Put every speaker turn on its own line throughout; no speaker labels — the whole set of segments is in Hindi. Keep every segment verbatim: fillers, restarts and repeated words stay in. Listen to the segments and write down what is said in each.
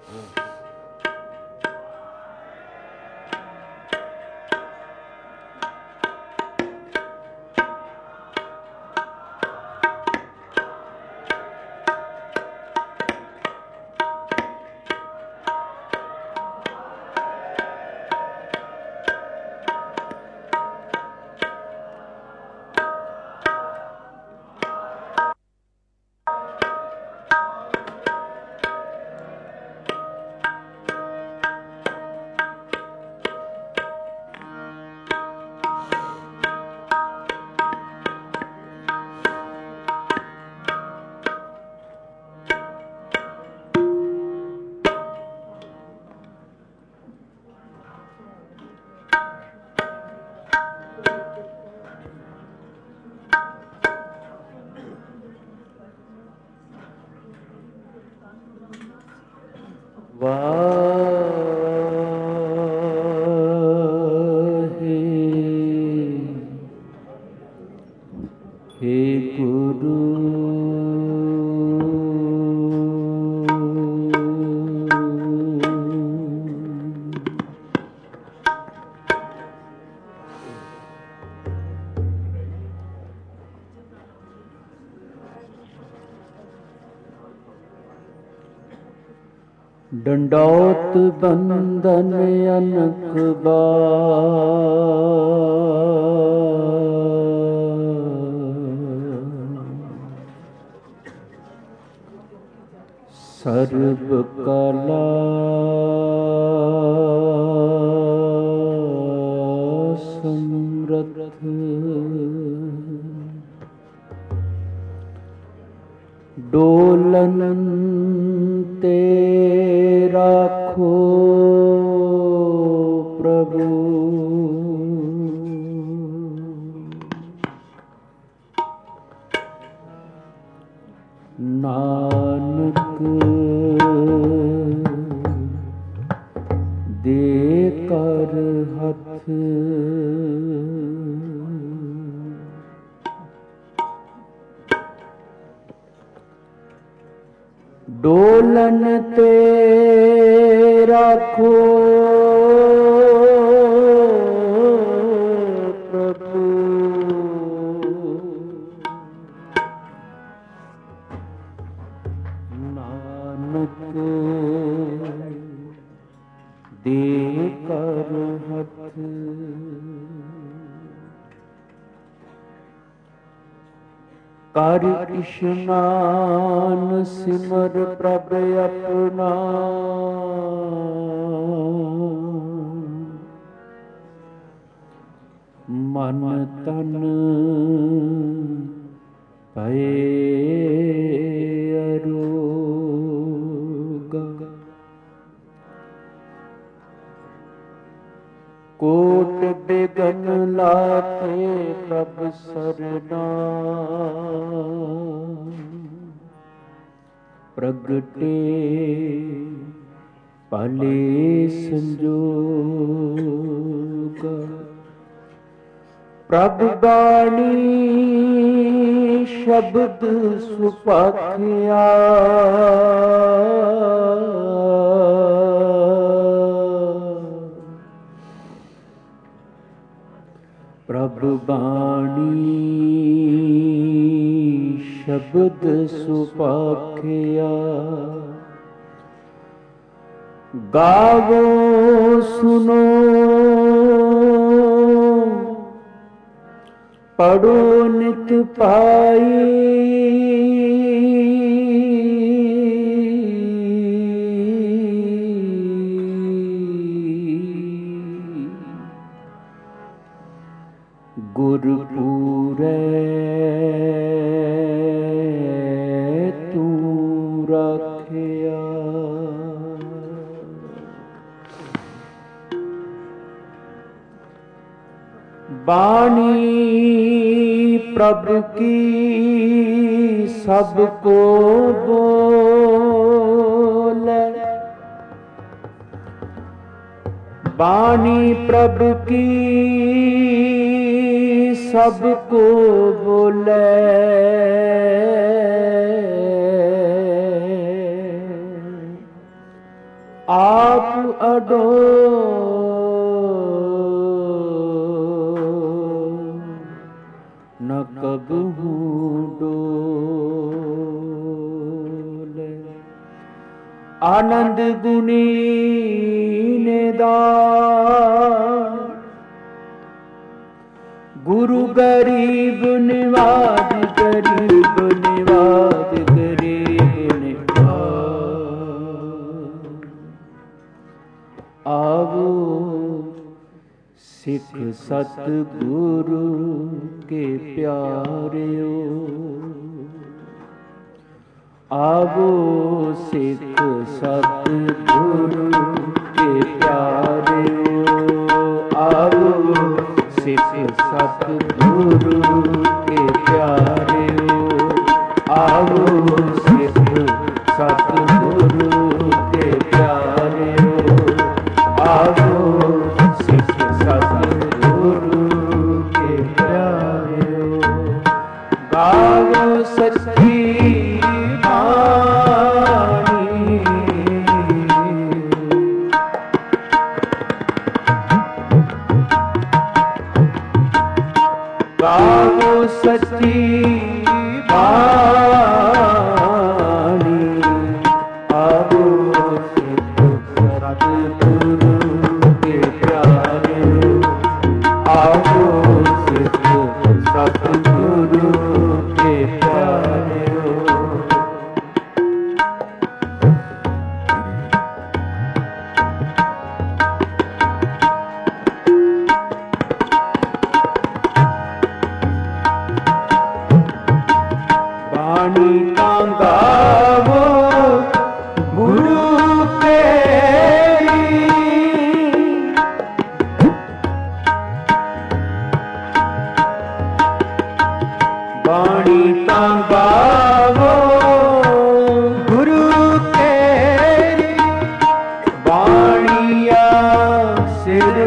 ਡੰਡੌਤ ਬੰਧਨ ਅਨਕ ਸਰਬ ਕਲਾ ਸਮਰਥ ਡੋਲਨ ਤੇ ਰਾਖੋ ਪ੍ਰਭੂ ਨਾਨਕ ਦੇ ਕਰ ਹੱਥ ਡੋਲਨ ਤੇ ਰਾਖੋ ਪ੍ਰਭੂ ਨਾਨਕ ਦੇ ਕਰ ਹੱਥ ਕਰ ਇਸ਼ਨਾਨ ਸਿਮਰ ਪ੍ਰਭ ਆਪਣਾ ਮਨ ਤਨ ਭਏ ਅਰੋਗ ਕੋਟ ਬਿਗਨ ਲਾਤੇ ਪ੍ਰਭ ਸਰਨਾ ਪ੍ਰਗਟੇ ਭਲੇ ਸੰਜੋਗ ਪ੍ਰਭ ਬਾਣੀ ਸ਼ਬਦ ਸੁਭਾਖਿਆ ਪ੍ਰਭ ਬਾਣੀ ਸ਼ਬਦ ਸੁਭਾਖਿਆ ਗਾਵੋ ਸੁਨੋ ਪੜੋ ਨਿਤ ਪਾਈ ਗੁਰਪੂਰੈ ਤੂੰ ਰਾਖਿਆ ਬਾਣੀ ਪ੍ਰਭ ਕੀ ਸਭ ਕੋ ਬੋਲੇ ਬਾਣੀ ਪ੍ਰਭ ਕੀ ਸਭ ਕੋ ਬੋਲੇ आप अडो न कबहू डोले। आनंद गुणी ने दान गुरु गरीब निवाज गरीब निवाज गरीब निवाज। आवो सिख सतगुरु के प्यारे, आवो सिख सतगुरु के प्यारे, आवो सिख सतगुरु के प्यारे, आवो सिख सतगुरु के प्यारे, आवो सिख सतगुरु के प्यारे। गावो सच्ची गावो सच्ची बानी, आवो सिख सतगुरु के प्यारे, आवो सिख सतगुरु के प्यारे। बाणी का गावो गुरु तेरी, बाणी का गावो गुरु तेरी, बाणिया सिर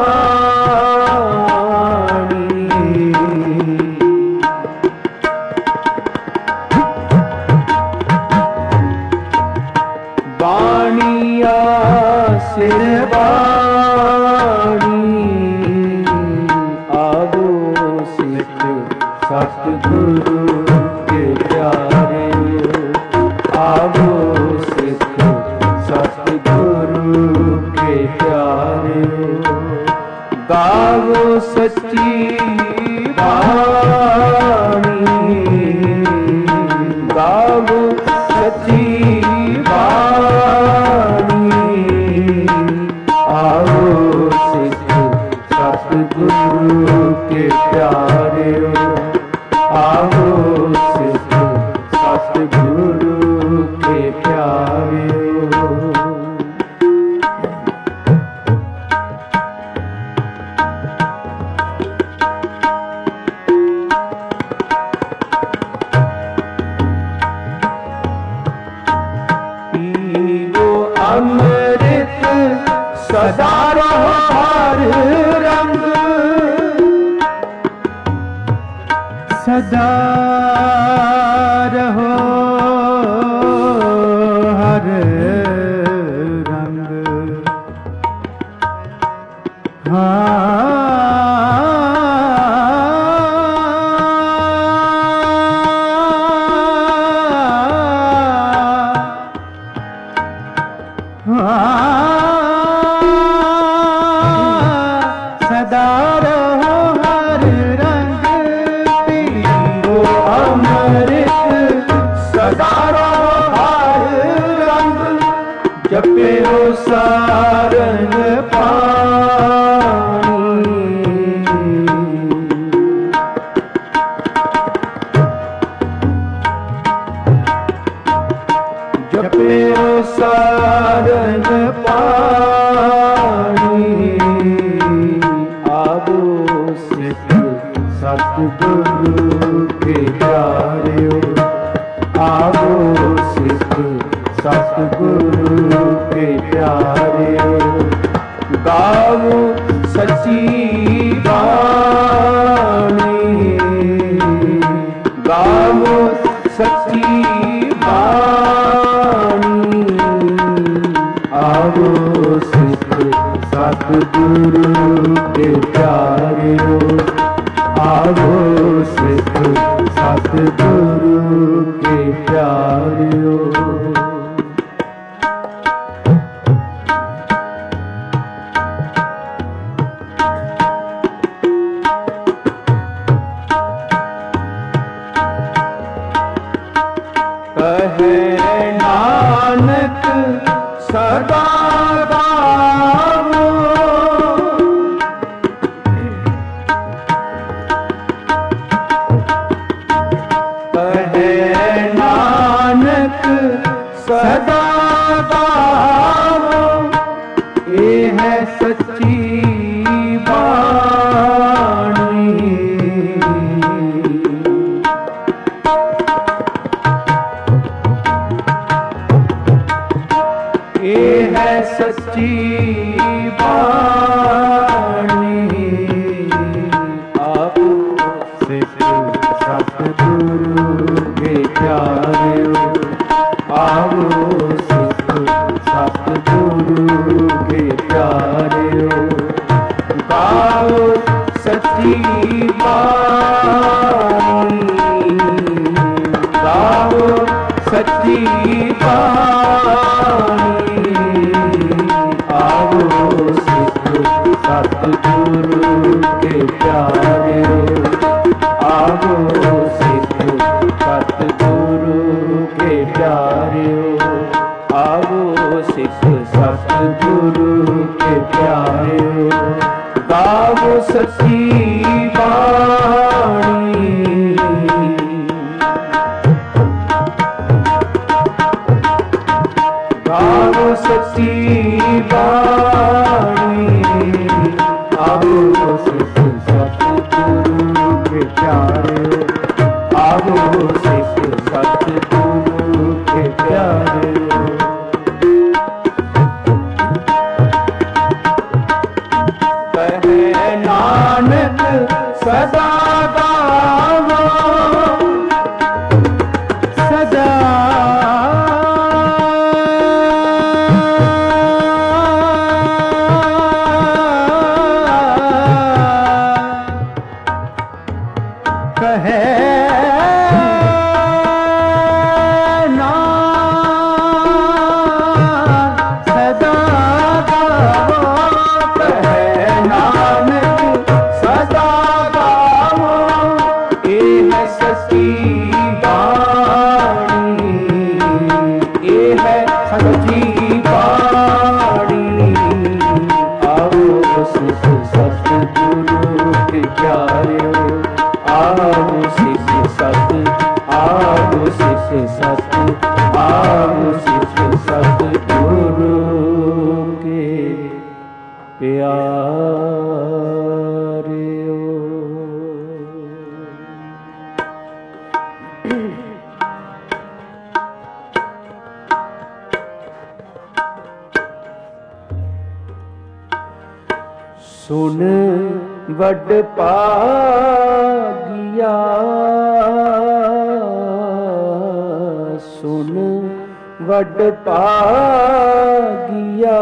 बाणिया सिर बाणी। आवो सिख सतगुरु के प्यारे, आवो सिख सतगुरु के प्यारे। गावो सच्ची बाणी, गावो सच्ची आवो सिख सतगुरु के प्यारे, आवो सिख सतगुरु के प्यारे। पीवो अमृत सदा रहो हर रंग, सदा रहो हर रंग। हाँ सदा रहो हर रंग। पीवो अमृत सदा रहो हर रंग, जपो सारंग पानी। जपो सारंग पानी। आवो सिख सतगुरु के प्यारे, आवो सिख सतगुरु के प्यारे। गा आवो सिख सतगुरु के प्यारियो, आवो सिख सतगुरु के प्यारियो। कहे नानक सदा गावो, कहे नानक सदा गावो, ये है सच्ची वाणी। ये है सच्ची वाणी। आप सिख सतगुरु के प्यारियो, आवो सिख सतगुरु के प्यारियो। गाओ सच्ची वाणी, गाओ सच्ची वाणी। आवो सिख सतगुरु के प्यारियो, आवो सिख सतगुरु के प्यारियो, आवो सिख सतगुरु के प्यारियो। गावो सच्ची वाणी, गावो सच्ची वाणी। आवो सिख सतगुरु के प्यारियो, आवो सिख सतगुरु के प्यारियो। कहे नानक सदा गावो, सदा कहे नानक सदा गावो, कहे नानक सदा गावो। ये है सच्ची वाणी, ये है सच्ची वाणी। आवो सिख सतगुरु के प्यारियो, आवो सिख सत, आवो सिख सत, आवो सिख सतगुरु के प्यारियो। सुन वड पागिया, सुन वड पागिया,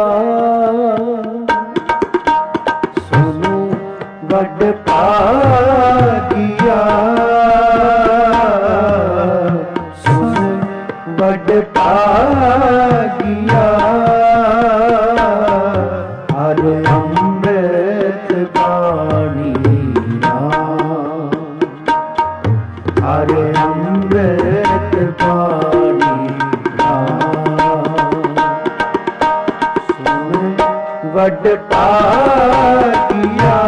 सुन वड पागिया, सुन वड पागिया। हर अमृत पानी नाम, हर अमृत पानी नाम। सुन वड पागिया,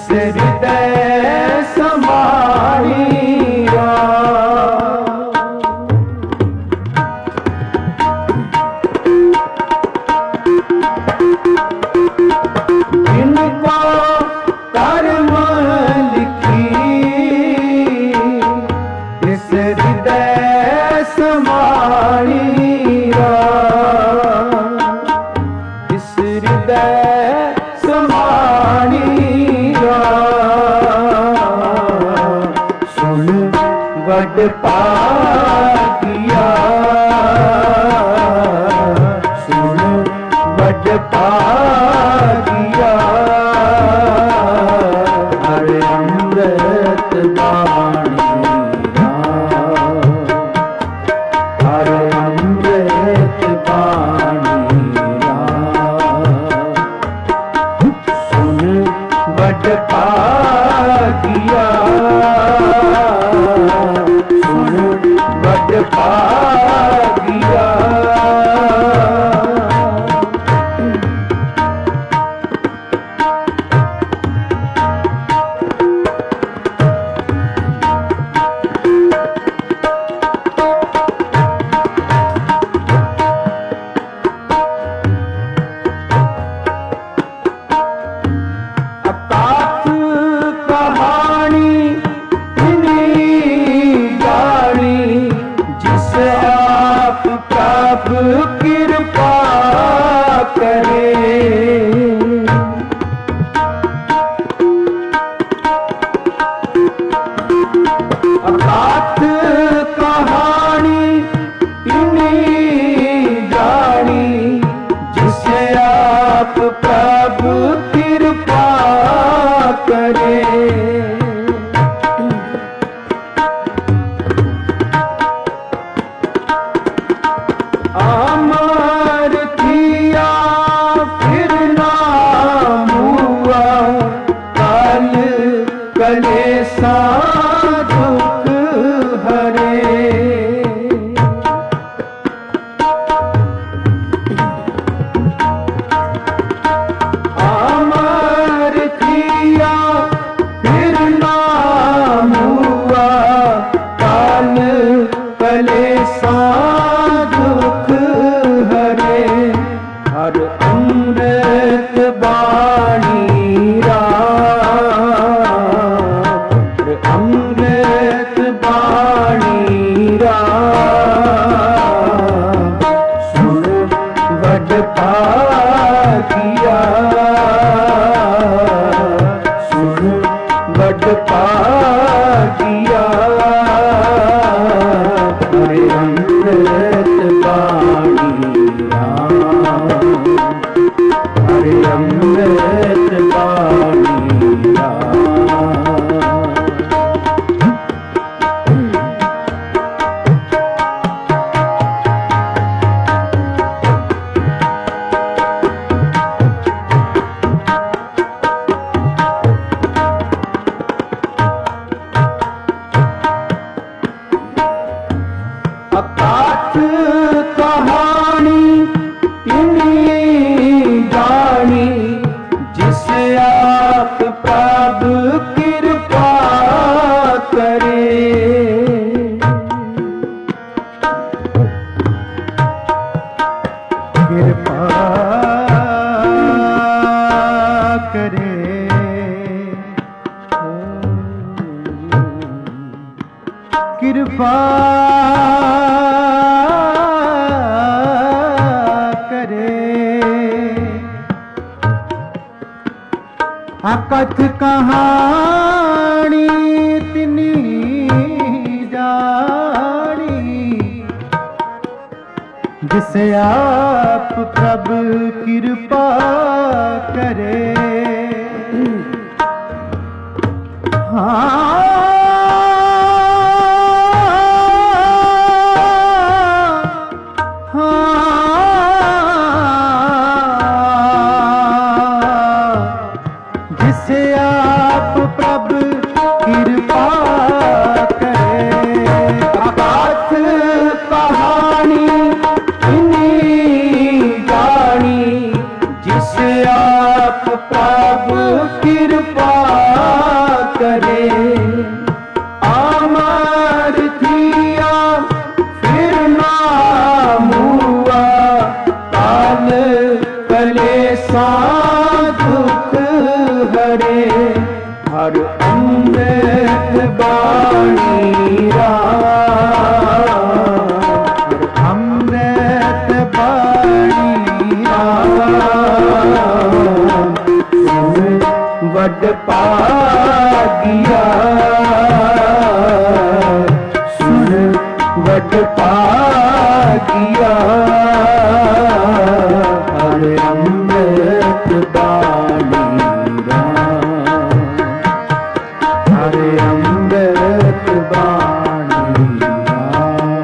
हृदय समाणीरा जिनको कर्म लिखी इस हृदय समाणीरा इस हृदय समाणीरा सुन वड पागिया सुन वड पागिया हरे अमृत बाणी हरे अमृत बाणी सुन वड पागिया सुन वड पागिया कृपा करे अगाध कहानी इन्हीं जानी जिसे आप प्रभु कृपा करे अमर किया फिर नाम हुआ कल कलेसा दुख हरे अमर किया फिर नाम हुआ कल कलेसा हर अमृत बाणी हर अमृत बाणी सुन वड पागिया सुन वड पागिया हरे अमृत बाणी हरे अमृत बाणी अकाथ कहानी इन्हीं जानी जिसे आप प्रभु कृपा करे कृपा करे कृपा कथ कहानी तिनी जानी जिसे आप प्रभु कृपा करे हाँ जिसे आप प्रभु कृपा करे अगाध कहानी इन्हीं जानी जिसे आप प्रभु कृपा हर अमृत बाणी राम, हर अमृत बाणी राम, सुन वड पागिया, सुन वड पागिया, हर अमृत बाणी राम, हर अमृत बाणी राम।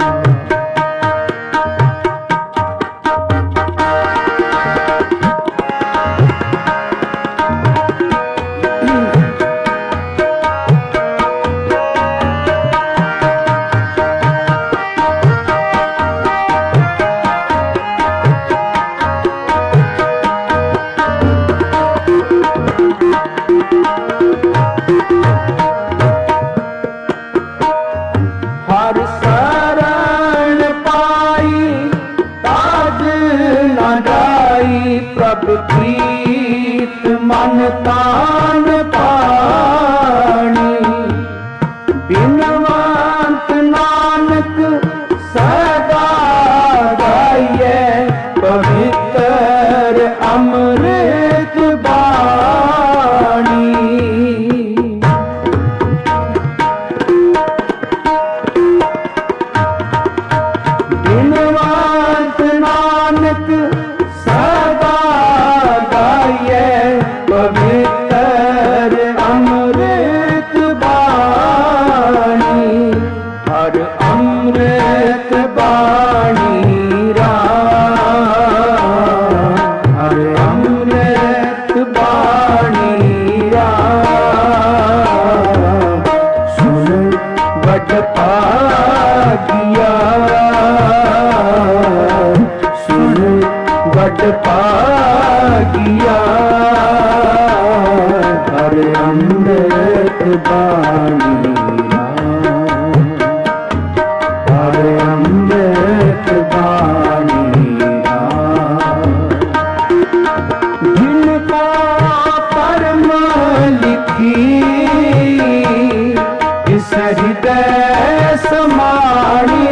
हर शरण पाई ताज न जाई, प्रभु प्रीत मन तान पानी, बिनवंत नानक सदा गाइए, पवित्र अमृत बाणी। बिनवंत नानक सदा गाइए, पवित्र अमृत बाणी, हर अमृत बाणी राम, हर अमृत बाणी राम, सुन वड पागिया, सुन वड पागिया, हर अमृत बाणी राम, हर अमृत बाणी राम। जिनका परम लिखी इस हृदय समाणी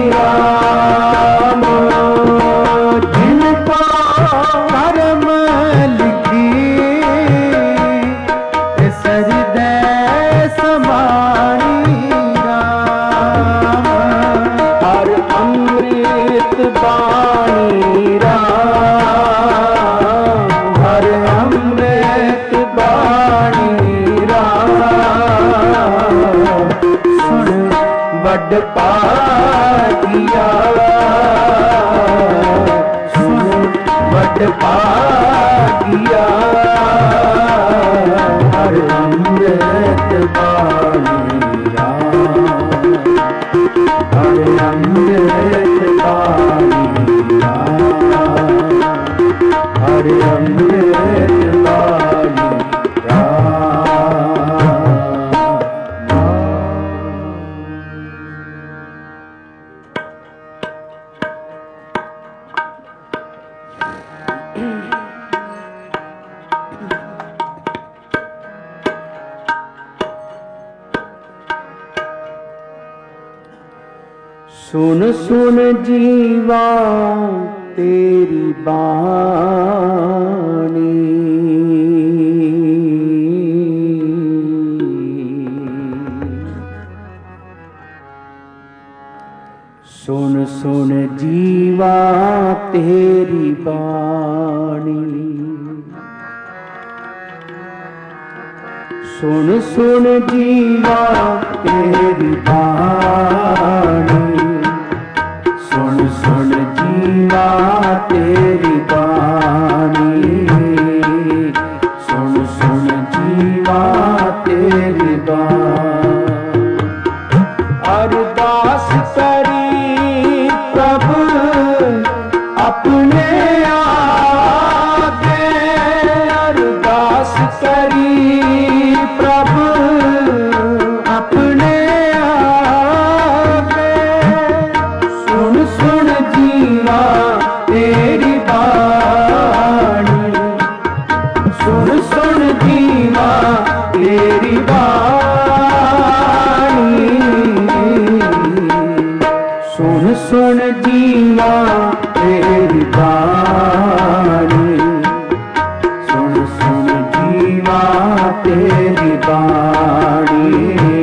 राम, जिनका परम लिखी इस हृदय समाणी राम, हर अमृत बाणी राम, हर अमृत बाणी राम, सुन वड पागिया, सुन वड पागिया, हर अमृत बाणी राम, हर अमृत बाणी राम, हर अमृत बाणी राम। सुन सुन जीवा तेरी बानी, सुन सुन जीवा तेरी बानी, सुन सुन जीवा तेरी बानी, सुन सुन जीवा तेरी बानी, सुन सुन जीवा तेरी बानी। अरदास करी प्रभु अपने आगे, अरदास करी प्रभु अपने आगे, सुन सुन जीवा तेरी बाणी, सुन सुन जीवा तेरी बाणी। सुन सुन जीवा तेरी बाणी, सुन सुन जीवा तेरी बाणी,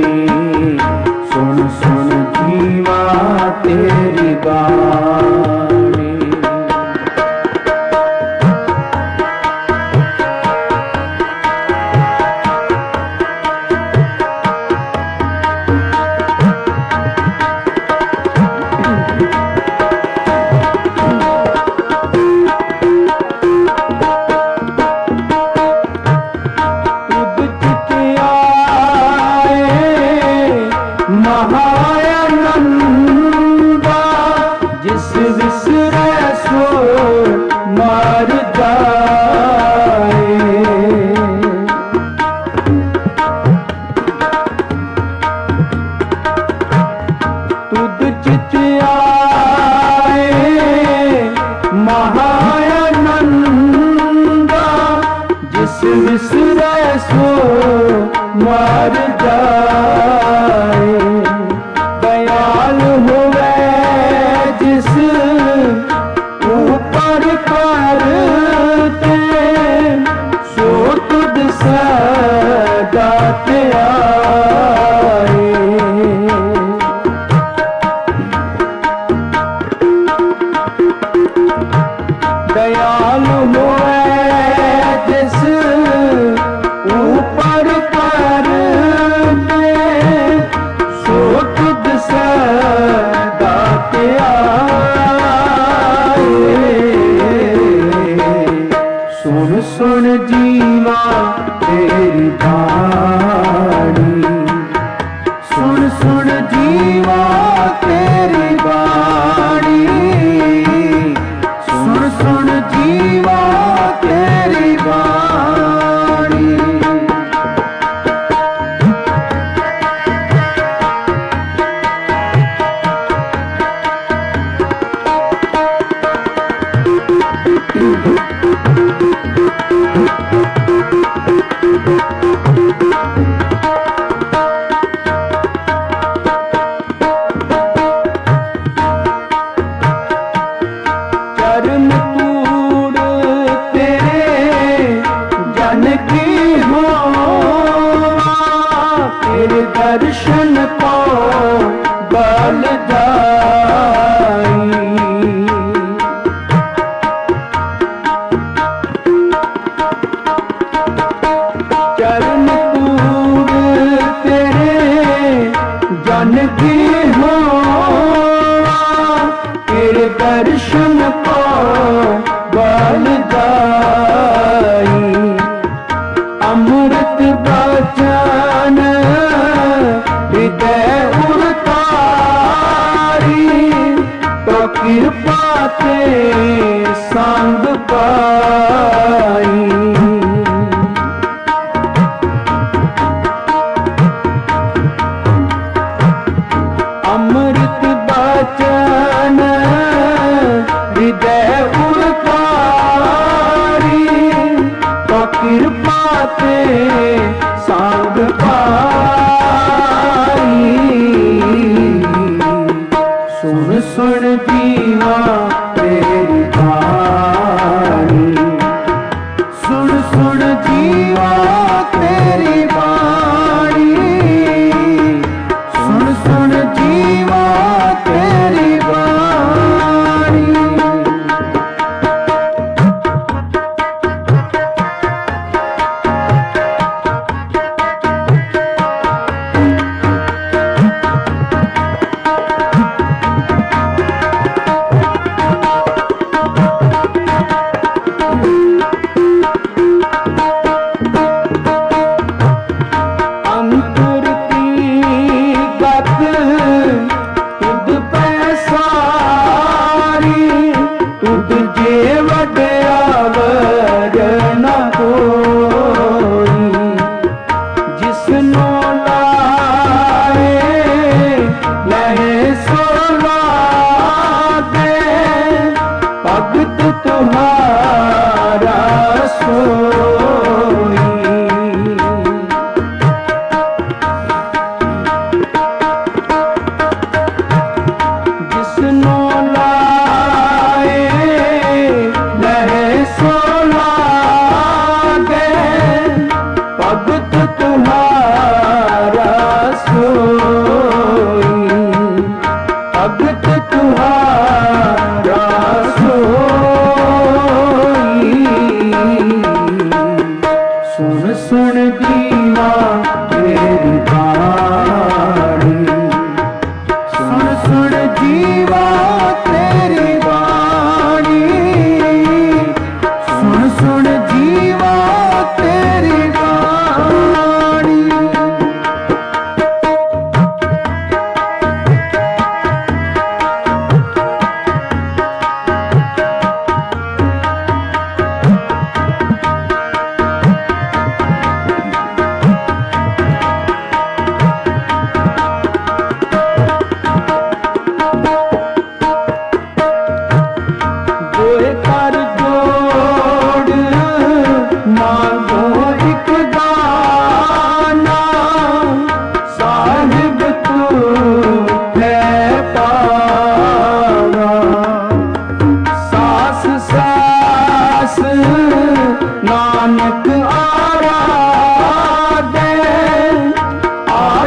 सुन सुन जीवा तेरी बाणी। महानंदा जिस विसरे सो मर जाए। तुद चित आए महानंदा जिस विसरे सो मर जाए। दयाल हुए जिस ऊपर करते सो तुद सदाते आए। दयाल हुए जिस ऊपर करते सो तुद सदाते आए। सुन सुन जीवा तेरी बाणी, सुन सुन जीवा तेरी बाणी, सुन सुन जीवा तेरी बाणी। चरण तूड़ तेरे जन की हो, तेरे दर्शन को बल जाई। चरण तूड़ तेरे जन की हो, तेरे दर्शन को बल जाई। अमृत बचन हृदय उतारी, तो कृपा ते संग पाई। अमृत बचन हृदय उतारी, तो कृपा ते संग पाई। सुन सुन जीवा तेरी बाणी, सुन सुन जीवा तेरी बाणी, सुन सुन जीवा तेरी बाणी।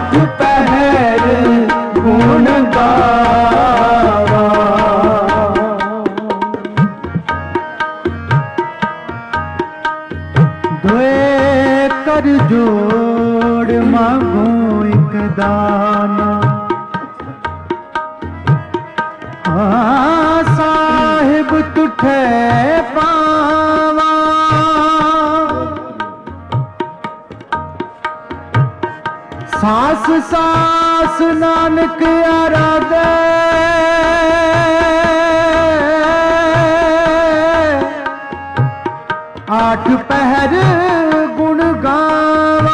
आठ पहर गुण गावा। दुए कर जोड़ मांगो एक दाना, हाँ साहिब तुठे पावा। सास सास नानक आराधे, आठ पहर गुण गावा।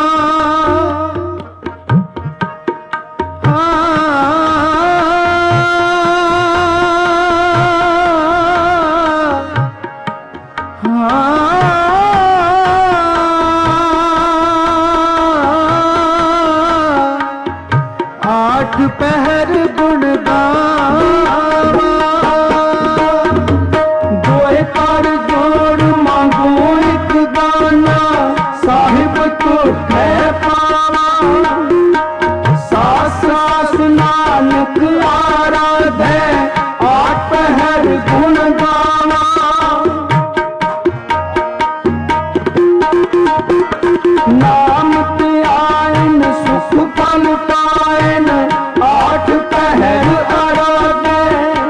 आठ पहर गुण गावा। दोए कर जोड़ मांगो एक दाना, साहिब तुठे पावा। सास सास नानक आराधे, आठ पहर गुण गावा। नाम ते आयन सुख फल पायन, आठ पहर आराधे।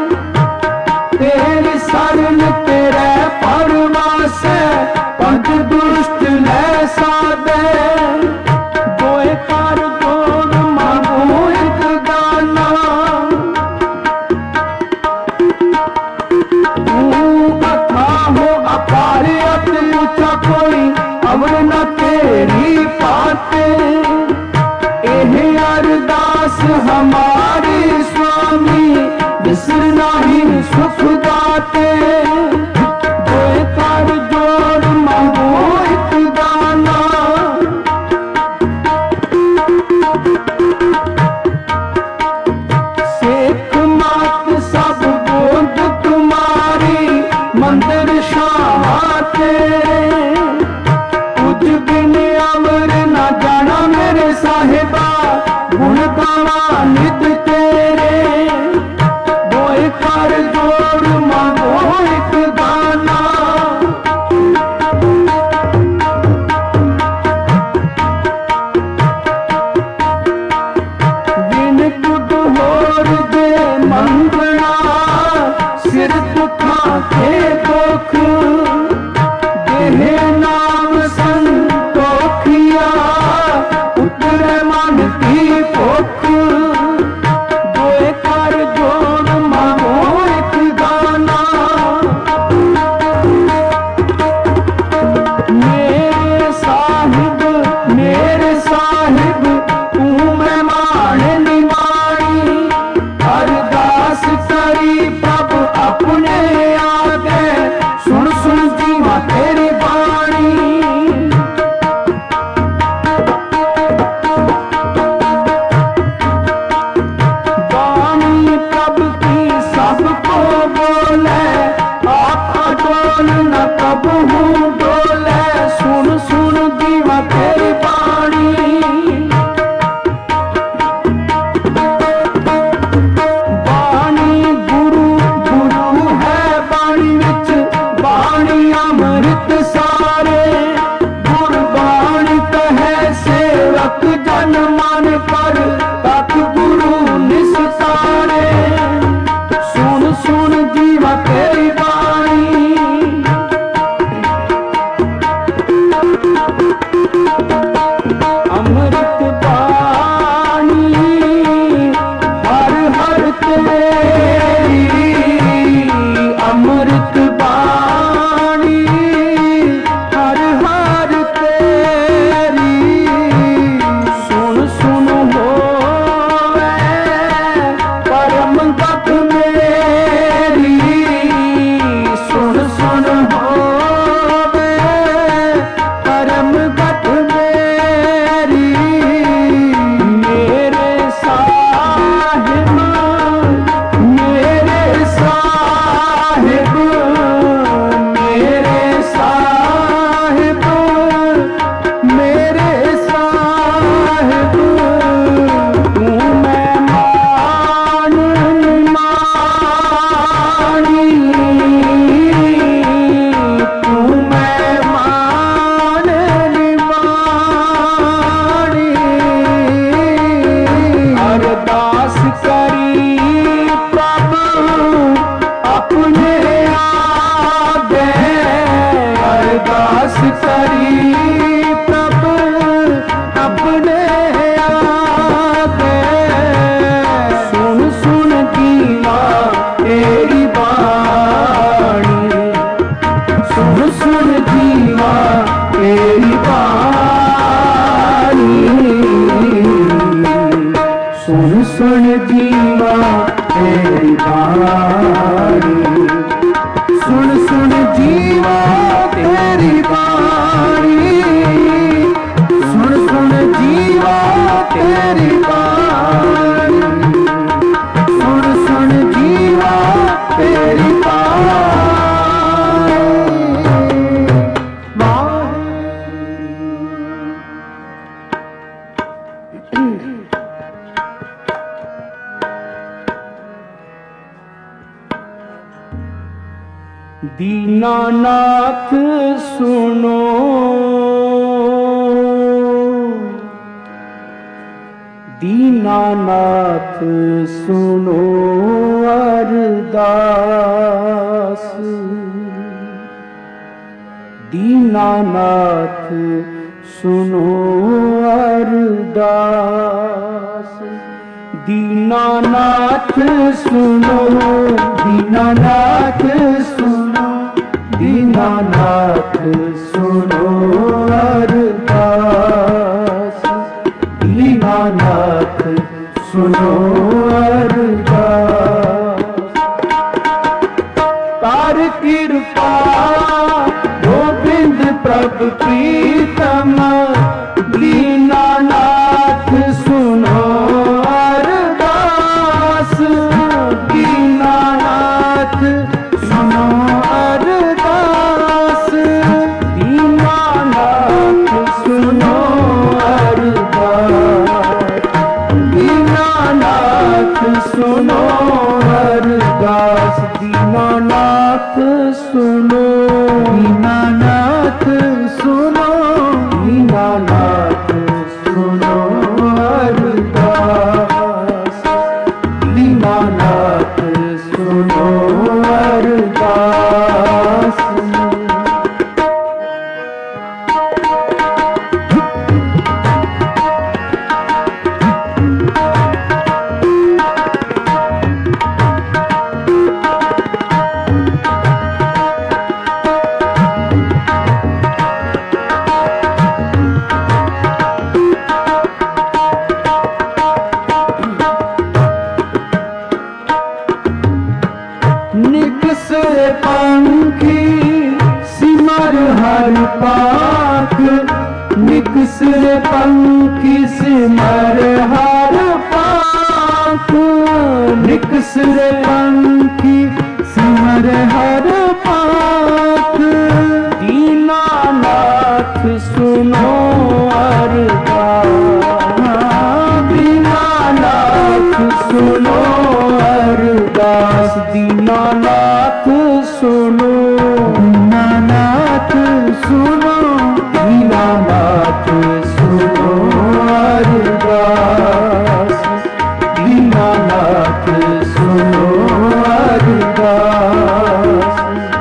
तेरी शरण तेरे परवासे, पंच दुष्ट ले साधे। दोए कर जोड़ मांगो एक दाना, तू कथा हो अपार अति ऊंचा कोई, अमर न तेरी पाते। एह अरदास हमारी स्वामी, बिसर नाही सुख दाते। दोए कर जोड़ मांगो एक दाना, सेख मात सब बोध तुम्हारी, मंदिर शाह तेरे। कुछ बिन अमर न जाना मेरे साहिबा, गुण गावा नित तेरे। दोए कर जोड़ मांगो एक दाना, बिन कुट होर दे मंगना, सिर दुखा के दुख। देह नाम संतोखिया, उतरे मन तेरी बाणी, सुन सुन जीवा तेरी बाणी। दीनानाथ सुनो, दीनानाथ सुनो अरदास, दीनानाथ सुनो अरदास। दीनानाथ सुनो, दीनानाथ सुनो, दीनानाथ सुनो अरदास, दीनानाथ सुनो अरदास। तार कृपा गोविंद प्रभु प्रीतम, दीनानाथ सुनो अरदास, दीनानाथ सुनो अरदास, दीनानाथ सुनो अरदास, दीनानाथ सुनो अरदास। दीनानाथ सुनो, दीनानाथ सुनो, दीनानाथ सुनो अरदास, दीनानाथ सुनो अरदास। निकसे पंखी सिमर हर पाख, निकसे पंखी सिमर हर पाख, निकसे पंखी सिमर हर पाख। दीनानाथ सुनो अरदास, दीनानाथ सुनो अरदास, दीनानाथ सुनो, दीनानाथ सुनो, दीनानाथ सुनो अरदास, दीनानाथ सुनो अरदास।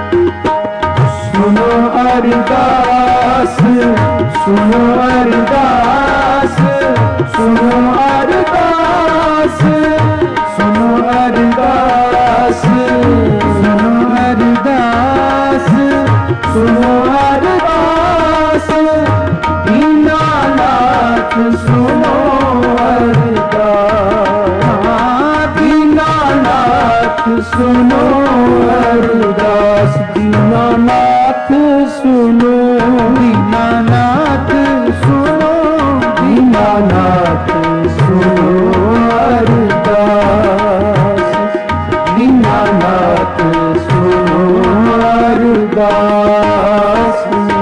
सुनो अरदास, सुनो अरदास, सुनो अरदास, सुनो अरदास, सुनो अरदास, सुनो अरदास। दीनानाथ सुनो अरदास, दीनानाथ सुनो अरदास, दीनानाथ सुनो, दीनानाथ सुनो, दीनानाथ सुनो अरदास, दीनानाथ सुनो अरदास।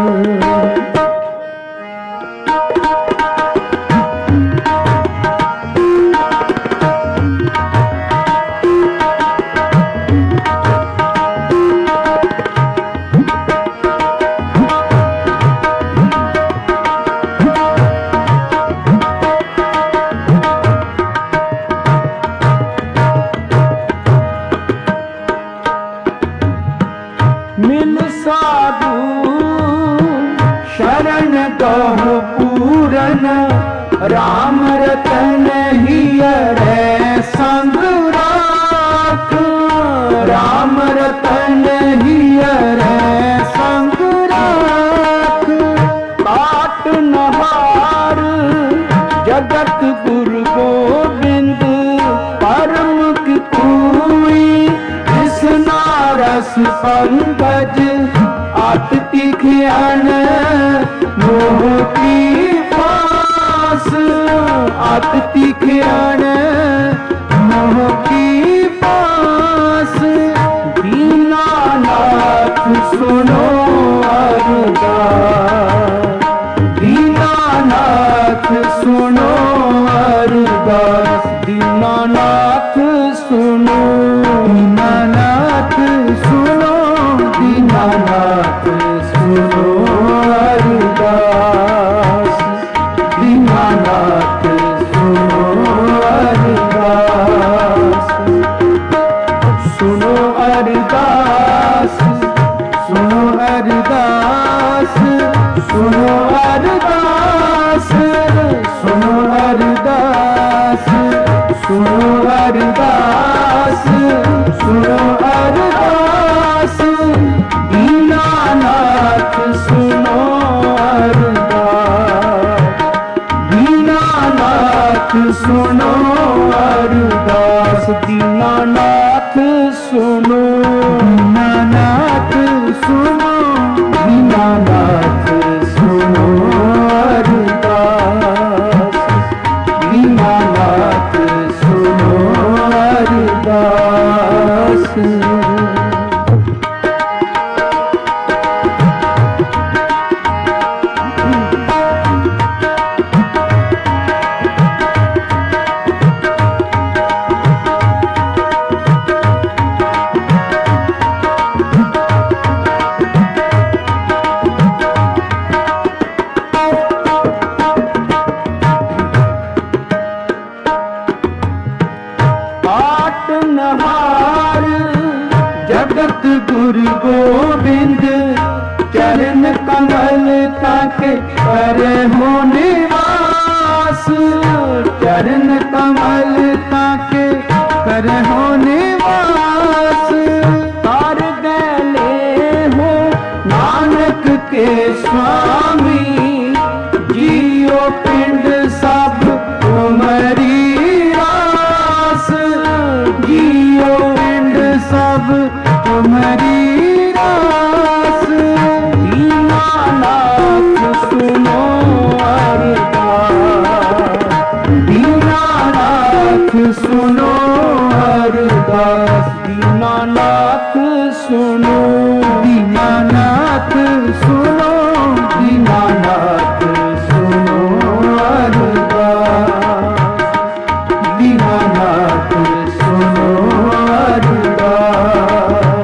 मिल साधु शरण गहु पूरन, राम रतन हियरै संग राख, राम रतन हियरै संग राख। काट नहार जगत गुरु गोविंद, परम की पूई कृष्णा रस पंकज। आठ तिखियन मोह की फास, आतती खियाण मोह की पास। दीनानाथ सुनो अरदास, दीनानाथ सुनो अरदास, दीनानाथ सुनो, दीनानाथ सुनो, दीनानाथ सुनो अरदास, दीनानाथ सुनो अरदास, सुनो अरदास, सुनो अरदास, सुनो अरदास, सुनो अरदास, सुनो अरदास, सुनो अरदास, दीनानाथ सुनो अरदास, दीनानाथ सुनो अरदास, दीनानाथ सुनो, दीनानाथ सुनो, दीनानाथ सुनो अरदास, दीनानाथ सुनो अरदास। जगत गुरु गोविंद चरण कमल ताके करे हो निवास, चरण कमल ताके करे हो निवास। तार गले हो नानक के स्वामी, जियो पिंड सब तुम्हारी रास, जियो पिंड सब तुम्हारी रास। दीनानाथ सुनो अरदास, दीनानाथ सुनो अरदास, दीनानाथ सुनो, दीनानाथ सुनो, दीनानाथ सुनो अरदास, दीनानाथ सुनो अरदास,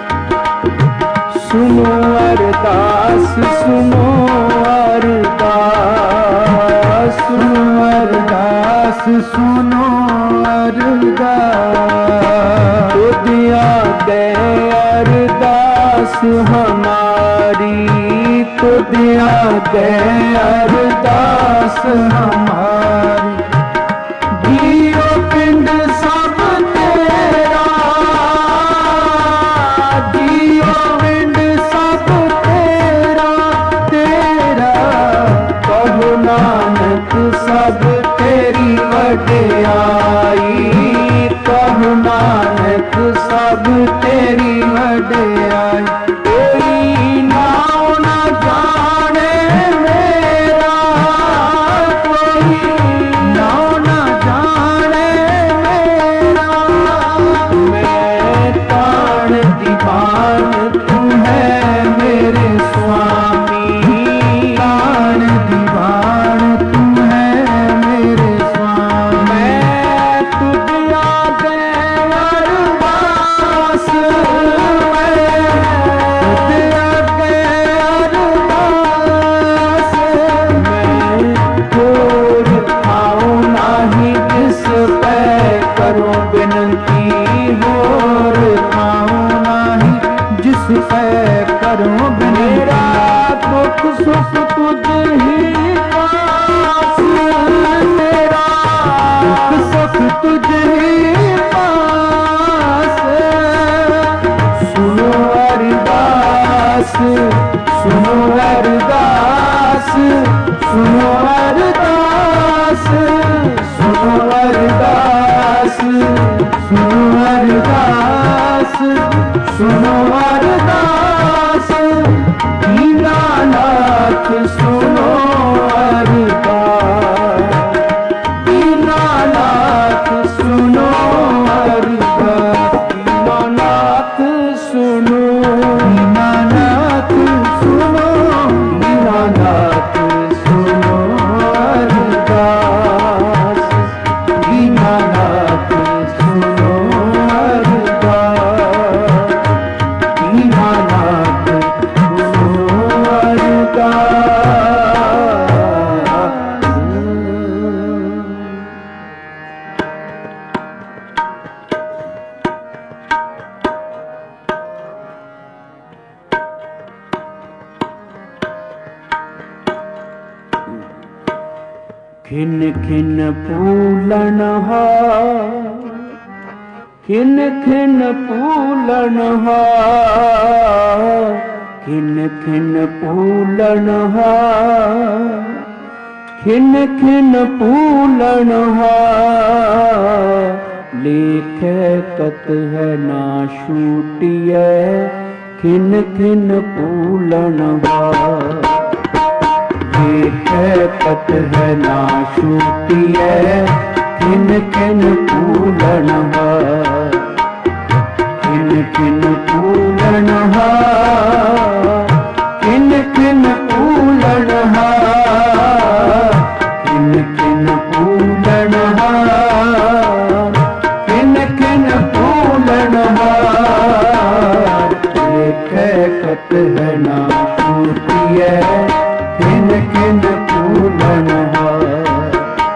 सुनो अरदास, सुनो अरदास, सुनो अरदास, सुनो अरदास। तो दिया दे अरदास हमारी, तो दिया दे अरदास हमारी, जियो पिंड सब तेरा, जियो पिंड सब तेरा, तेरा कहो नानक सब तेरी वडियाई, कहो नानक सब तेरी वडियाई। कोई नाम न जाने मेरा, कोई नाम न जाने मेरा, मैं ताण दीवान तू है मेरे स्वामी, ताण दीवान तू है मेरे स्वामी। मैं तुझिया दे अरदास, तुझिया दे अरदास, मैं जोर खाऊं नाही जिस पे करूं बिनती, होर खाऊं नाही जिस पे करूं बिनती। मेरा दुख सुख तुझ ही पास, मेरा दुख सुख तुझ ही पास। सुनो अरदास, सुनो अरदास, सुनो अरदास, सुनो अरदास, सुनो अरदास, सुनो अरदास। दीनानाथ सुनो अरदास, खिन खिन फूलन हार, खिन खिन फूलन हार, खिन खिन फूलन हार, खिन खिन फूलन हार। लेखे कत है ना छूटिए, खिन खिन फूलन हार। लेखे कत है ना छूटिए, खिन खिन फूलन हार। खिन खिन फूलन हार, खिन खिन फूलन हार, खिन खिन फूलन हार, खिन खिन फूलन हार। लेखे कत है ना छूटिए, खिन खिन फूलन हार।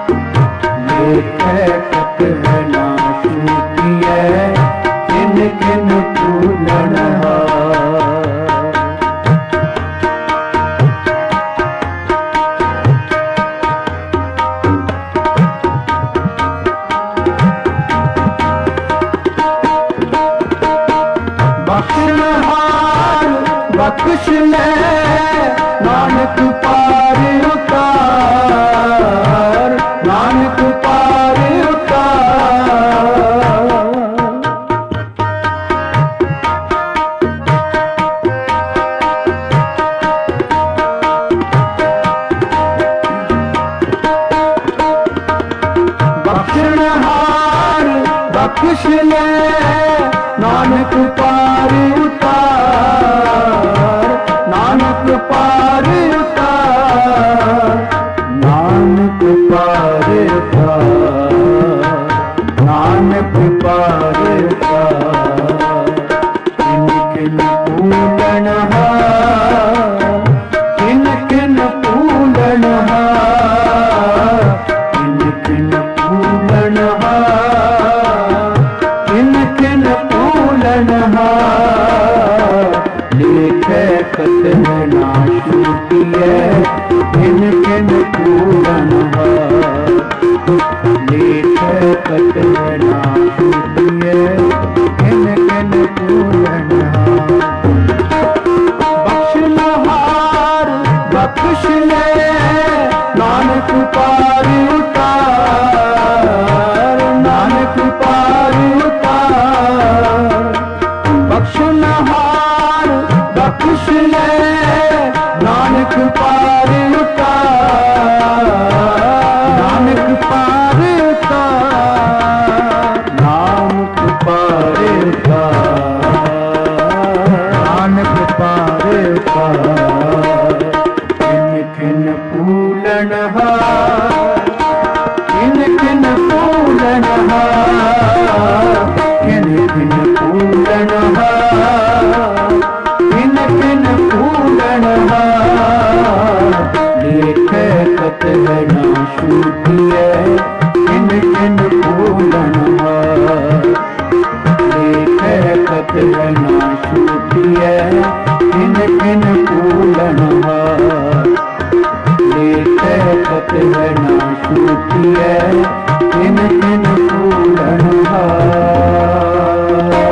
लेखे कत है ना छूटिए, खिन खिन फूलन हार। बख्शनहार बख्श ले नानक पार उतार, नानक पार उतार। बख्शनहार बख्श ले नानक पार उतार, नानक पार उतार, नानक पार उतार, नानक पार उतार। खिन खिन फूलन हार, खिन खिन फूलन हार, खिन खिन फूलन हार, खिन खिन फूलन हार। लेखे कत है ना छूटिए, खिन खिन फूलन हार। लेखे कत है ना छूटिए, खिन खिन फूलन हार। बख्शनहार बख्श ले नानक पार उतार, नानक पार उतार। बख्शनहार बख्श ले नानक पार उतार, नानक पार उतार, नानक पार उतार, नानक पार उतार। खिन खिन फूलन हार, खिन खिन फूलन हार, खिन खिन फूलन हार, खिन खिन फूलन हार। लेखे कत है ना छूटिए, खिन खिन फूलन हार। लेखे कत है ना छूटिए, खिन खिन फूलन हार। लेखे कत है ना छूटिए, खिन खिन फूलन हार।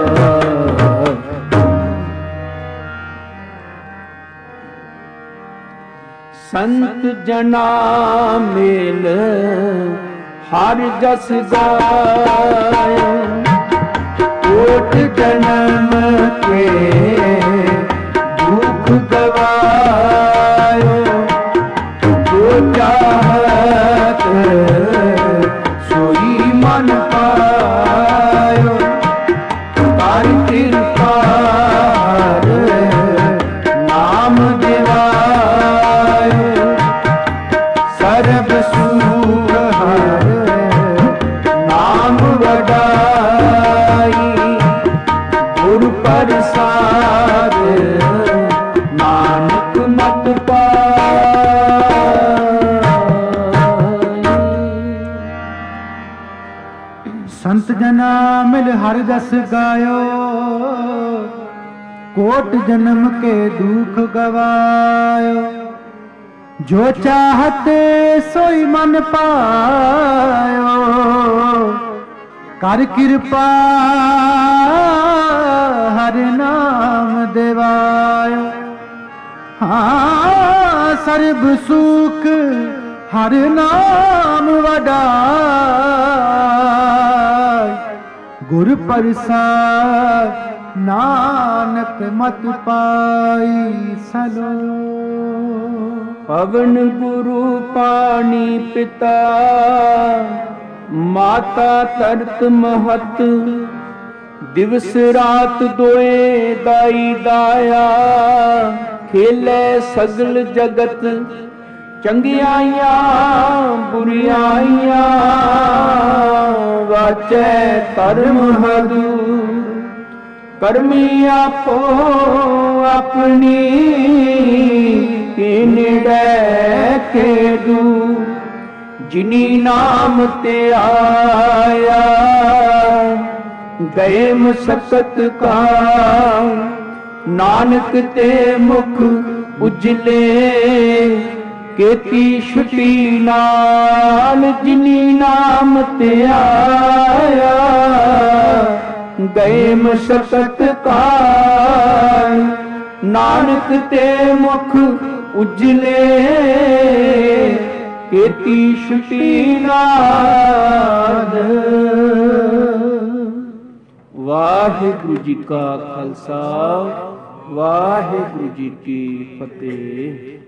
संत जना मेल हर जस गाय, कोट जन्म के दुख गवायो। जो चाहत सोई मन पायो, कर कृपा नाम दिवायो। सर्ब सुख हर नाम वडाई, गुर प्रसाद नानक मत पाई। संत जना मिल हर जस गायो, कोट जन्म के दुख गवायो। जो चाहते सोई मन पायो, कर कृपा हर नाम देवायो। हाँ सर्ब सुख हर नाम वडाय, गुर प्रसाद नानक मत पाई सलो।
पवन गुरु पानी पिता, माता तरत महत, दिवस रात दोए दाई दाया, खेले सगल जगत चंगियाइया बुरियाइया, वाचै धर्म हदूर, करमी आपो अपनी, निड़ै के दूर, जिनी नाम ते आया, गए मसकत का, नानक ते मुख उजले, केती छुटी नाल, जिनी नाम ते आया, गए मसकत का, नानक ते मुख उजले, केती छुटी नाल। वाहिगुरु जी का खालसा, वाहिगुरु जी की फतेह।